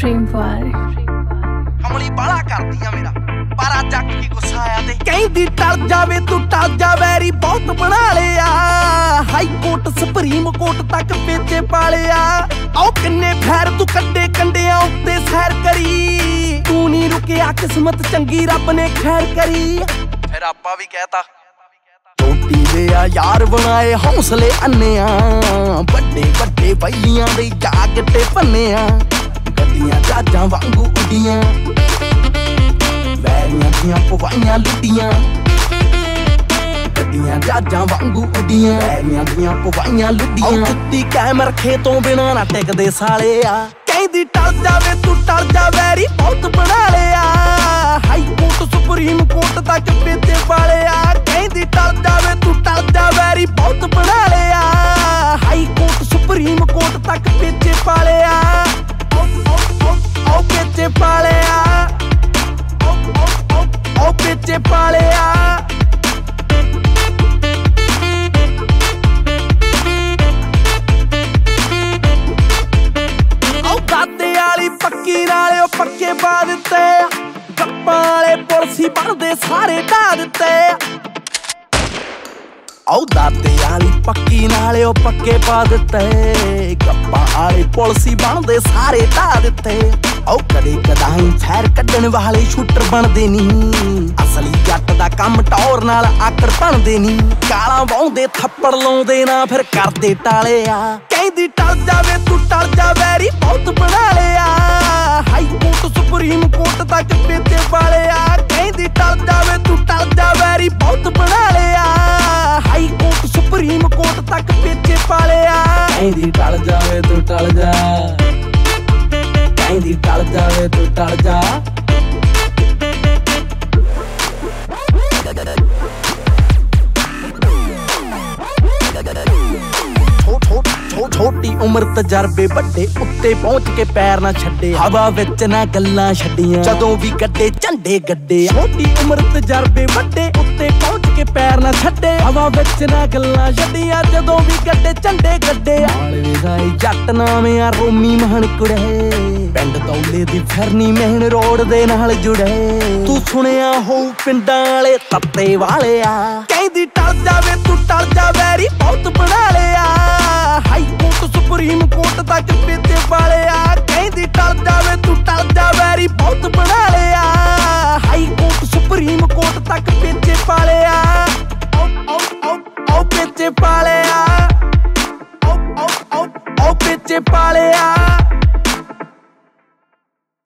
Dreamboy ਕਮਲੀ ਬਾਲਾ ਕਰਦੀ ਆ ਮੇਰਾ ਪਾਰਾ ਚੱਕ ਕੇ ਗੁੱਸਾ ਆਇਆ ਤੇ ਕਹਿੰਦੀ ਟਲ ਜਾਵੇ ਤੂੰ ਟਲ ਜਾ ਵੈਰੀ ਬਹੁਤ ਬਣਾ ਲਿਆ ਹਾਈ ਕੋਰਟ ਸੁਪਰੀਮ ਕੋਰਟ ਤੱਕ ਵੇਚੇ ਪਾਲਿਆ ਆਓ ਕਿੰਨੇ ਫੈਰ ਤੂੰ ਕੱਢੇ ਕੰਡਿਆਂ ਉੱਤੇ ਸੈਰ ਕਰੀ ਤੂੰ ਨਹੀਂ ਰੁਕਿਆ ਕਿਸਮਤ ਚੰਗੀ ਰੱਬ ਨੇ ਖੈਰ ਕਰੀ ਫਿਰ ਆਪਾਂ ਵੀ ਕਹਿਤਾ ਟੋਟੀ ਦੇ ਆ ਯਾਰ ਬਣਾਏ ਹੌਸਲੇ ਅੰਨਿਆਂ ਵੱਡੇ ਵੱਡੇ ਬਈਆਂ ਦੇ ਜਾਗਟੇ ਪੰਨਿਆਂ ਗੱਡੀਆਂ ਜਹਾਜ਼ਾਂ ਵਾਂਗੂ ਉੱਡੀਆਂ ਵੈਰੀਆਂ ਦੀਆਂ ਪਵਾਈਆਂ ਲੁੱਟੀਆਂ ਗੱਡੀਆਂ ਜਹਾਜ਼ਾਂ ਵਾਂਗੂ ਉੱਡੀਆਂ ਵੈਰੀਆਂ ਦੀਆਂ ਪਵਾਈਆਂ ਲੁੱਟੀਆਂ ਕੁੱਤੀ ਕੈਮਰ ਖੇਤੋਂ ਬਿਨਾਂ ਨਾ ਟਿਕਦੇ ਸਾਲਿਆ ਕਹਿੰਦੀ ਟਲ ਜਾਵੇ ਤੂੰ ਟਲ ਜਾ ਵੈਰੀ ਬਹੁਤ ਬਣਾ ਲਿਆ ਹਾਈ ਕੋਰਟ ਸੁਪਰੀਮ ਕੋਰਟ ਤੱਕ ਵੇਚੇ ਵਾਲਿਆ ਕਹਿੰਦੀ ਟਲ ਜਾਵੇ ਤੂੰ ਟਲ ਜਾ ਵੈਰੀ ਬਹੁਤ ਬਣਾ ਲਿਆ ਹਾਈ ਕੋਰਟ ਸੁਪਰੀਮ ਕੋਰਟ ਤੱਕ ਵੇਚੇ ਵਾਲਿਆ ਉਹ ਵੇਚੇ ਵਾਲਿਆ ਉਹ ਵੇਚੇ ਵਾਲਿਆ ਪੱਕੀ ਨਾਲੇ ਉਹ ਪੱਕੇ ਪਾ ਦਿੱਤੇ ਗੱਪਾਂ ਵਾਲੇ ਪੁਲਸੀ ਬਣਦੇ ਸਾਰੇ ਢਾ ਦਿੱਤੇ ਆਉ ਦਾਤੇ ਵਾਲੀ ਪੱਕੀ ਨਾਲੇ ਉਹ ਪੱਕੇ ਪਾ ਦਿੱਤੇ ਗੱਪਾਂ ਵਾਲੇ ਪੁਲਸੀ ਬਣਦੇ ਸਾਰੇ ਢਾ ਦਿੱਤੇ ਆਉ ਕਦੇ ਕਦਾਈ ਫੈਰ ਕੱਢਣ ਵਾਲੇ ਸ਼ੂਟਰ ਬਣਦੇ ਨਹੀਂ ਅਸਲੀ ਜੱਟ ਦਾ ਕੰਮ ਟੌਰ ਨਾਲ ਆਕੜ ਬਣਦੇ ਨਹੀਂ ਕਾਲਾਂ ਵਾਉਂਦੇ ਥੱਪੜ ਲਾਉਂਦੇ ਨਾ ਫਿਰ ਕਰਦੇ ਟਾਲਿਆ ਕਹਿੰਦੀ ਟਲ ਜਾਵੇ ਤੂੰ ਟਲ ਜਾ ਵੈਰੀ ਬਹੁਤ ਬਣਾ ਲਿਆ ਹਾਈ ਕੋਰਟ ਸੁਪਰੀਮ ਕੋਰਟ ਤੱਕ ਵੇਚੇ ਵਾਲਿਆ ਕਹਿੰਦੀ ਟਲ ਜਾਵੇ ਤੂੰ ਟਲ ਜਾ ਵੈਰੀ ਬਹੁਤ ਬਣਾ ਲਿਆ ਹਾਈ ਕੋਰਟ ਸੁਪਰੀਮ ਕੋਰਟ ਤੱਕ ਵੇਚੇ ਵਾਲਿਆ ਕਹਿੰਦੀ ਟਲ ਜਾਵੇ ਤੂੰ ਟਲ ਜਾ ਕਹਿੰਦੀ ਟਲ ਜਾਵੇ ਤੂੰ ਟਲ ਜਾ ਛੋਟੀ ਉਮਰ ਤਜਰਬੇ ਵੱਡੇ ਉੱਤੇ ਪਹੁੰਚ ਕੇ ਪੈਰ ਨਾ ਛੱਡੇ ਹਵਾ ਵਿੱਚ ਨਾ ਗੱਲਾਂ ਛੱਡੀਆਂ ਜਦੋਂ ਵੀ ਗੱਡੇ ਝੰਡੇ ਗੱਡੇ ਛੋਟੀ ਉਮਰ ਤਜਰਬੇ ਵੱਡੇ ਉੱਤੇ ਪਹੁੰਚ ਕੇ ਪੈਰ ਨਾ ਛੱਡੇ ਹਵਾ ਵਿੱਚ ਨਾ ਗੱਲਾਂ ਛੱਡੀਆਂ ਜਦੋਂ ਵੀ ਗੱਡੇ ਝੰਡੇ ਗੱਡੇ ਮਾਲਵੇ ਦਾ ਜੱਟ ਨਾਮ ਆ ਰੋਮੀ ਮਹਣ ਕੁੜੇ ਪਿੰਡ ਦੌਲੇ ਦੀ ਫਿਰਨੀ ਮਹਿਣ ਰੋਡ ਦੇ ਨਾਲ ਜੁੜੇ ਤੂੰ ਸੁਣਿਆ ਹੋਊ ਪਿੰਡਾਂ ਵਾਲੇ ਤੱਤੇ ਵਾਲਿਆ ਕਹਿੰਦੀ ਟਲ ਜਾਵੇ ਤੂੰ ਟਲ ਜਾ ਵੈਰੀ ਬਹੁਤ ਬਣਾ ਲਿਆ ਹਾਈ ਕੋਰਟ ਸੁਪਰੀਮ ਕੋਰਟ ਤੱਕ